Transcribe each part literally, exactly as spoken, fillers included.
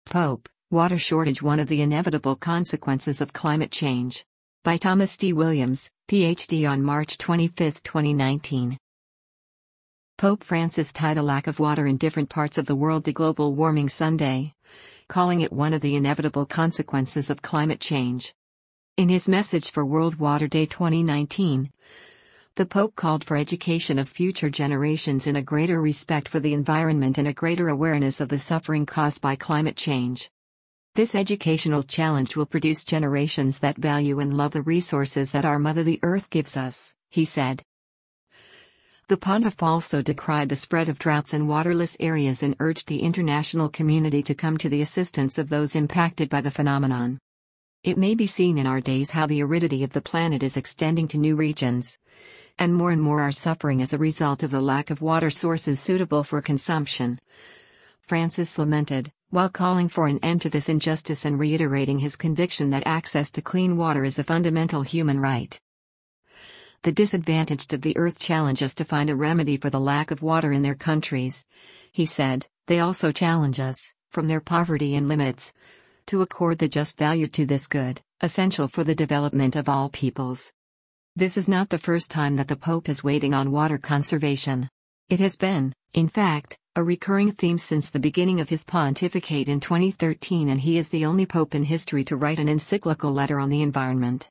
Pope, Water Shortage: One of the Inevitable Consequences of Climate Change. By Thomas D. Williams, P H D on March twenty-fifth, twenty nineteen. Pope Francis tied a lack of water in different parts of the world to global warming Sunday, calling it one of the inevitable consequences of climate change. In his message for World Water Day twenty nineteen, the Pope called for education of future generations in a greater respect for the environment and a greater awareness of the suffering caused by climate change. This educational challenge will produce generations that value and love the resources that our Mother the Earth gives us, he said. The pontiff also decried the spread of droughts in waterless areas and urged the international community to come to the assistance of those impacted by the phenomenon. It may be seen in our days how the aridity of the planet is extending to new regions, and more and more are suffering as a result of the lack of water sources suitable for consumption, Francis lamented, while calling for an end to this injustice and reiterating his conviction that access to clean water is a fundamental human right. The disadvantaged of the earth challenge us to find a remedy for the lack of water in their countries, he said. They also challenge us, from their poverty and limits, to accord the just value to this good, essential for the development of all peoples. This is not the first time that the Pope is waiting on water conservation. It has been, in fact, a recurring theme since the beginning of his pontificate in twenty thirteen, and he is the only Pope in history to write an encyclical letter on the environment.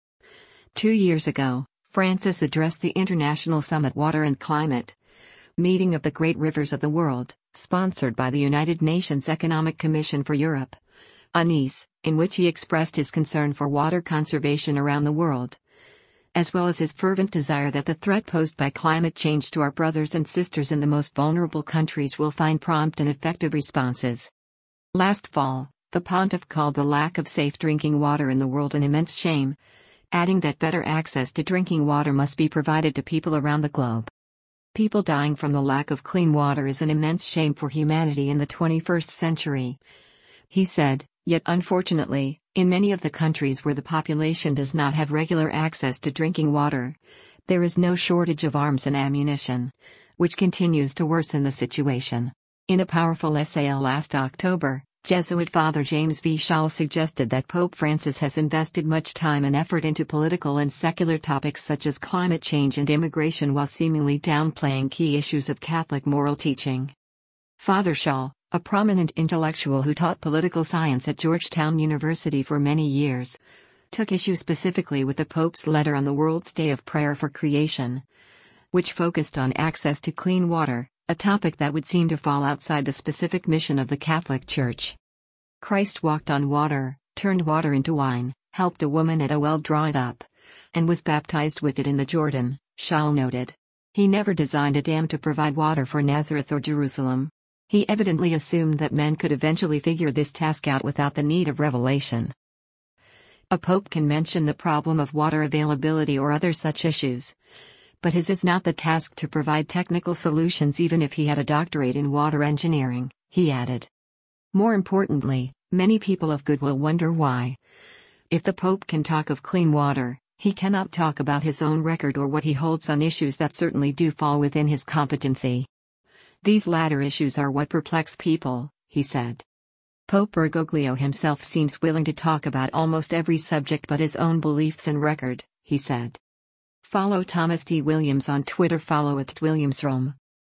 Two years ago, Francis addressed the International Summit Water and Climate meeting of the Great Rivers of the World, sponsored by the United Nations Economic Commission for Europe, U N E S, in which he expressed his concern for water conservation around the world, as well as his fervent desire that the threat posed by climate change to our brothers and sisters in the most vulnerable countries will find prompt and effective responses. Last fall, the pontiff called the lack of safe drinking water in the world an immense shame, adding that better access to drinking water must be provided to people around the globe. People dying from the lack of clean water is an immense shame for humanity in the twenty-first century, he said, yet unfortunately, in many of the countries where the population does not have regular access to drinking water, there is no shortage of arms and ammunition, which continues to worsen the situation. In a powerful essay last October, Jesuit Father James V. Schall suggested that Pope Francis has invested much time and effort into political and secular topics such as climate change and immigration while seemingly downplaying key issues of Catholic moral teaching. Father Schall, a prominent intellectual who taught political science at Georgetown University for many years, took issue specifically with the Pope's letter on the World's Day of Prayer for Creation, which focused on access to clean water, a topic that would seem to fall outside the specific mission of the Catholic Church. Christ walked on water, turned water into wine, helped a woman at a well draw it up, and was baptized with it in the Jordan, Schall noted. He never designed a dam to provide water for Nazareth or Jerusalem. He evidently assumed that men could eventually figure this task out without the need of revelation. A pope can mention the problem of water availability or other such issues, but his is not the task to provide technical solutions even if he had a doctorate in water engineering, he added. More importantly, many people of goodwill wonder why, if the Pope can talk of clean water, he cannot talk about his own record or what he holds on issues that certainly do fall within his competency. These latter issues are what perplex people, he said. Pope Bergoglio himself seems willing to talk about almost every subject but his own beliefs and record, he said. Follow Thomas D. Williams on Twitter. Follow at WilliamsRome.